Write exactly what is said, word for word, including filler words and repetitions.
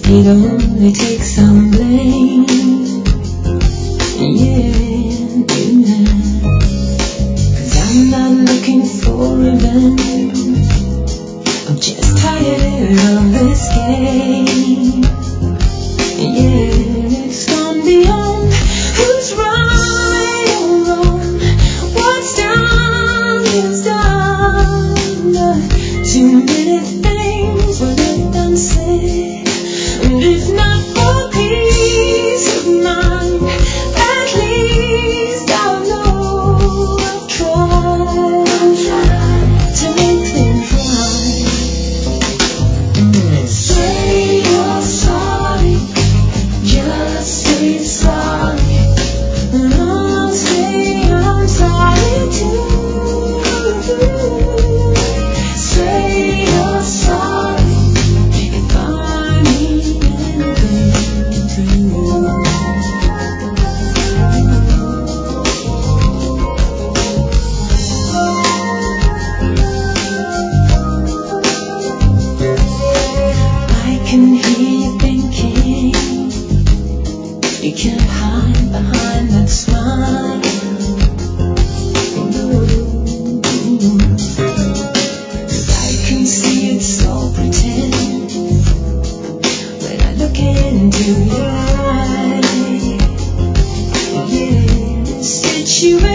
It only takes some blame. Yeah, yeah. Cause I'm not looking for revenge. I'm just tired of this game. Yeah, it's gone beyond who's right or wrong. What's done is done. Too many things were left unsaid. And if not for peace of mind, at least I know I've tried to make things right. Say you're sorry, just say sorry, and I'll say I'm sorry too. Say you're sorry if I mean anything to you. I can hear you thinking you can't hide behind that smile. Cause I can see it's all pretend when I look into your eyes. Yeah, situation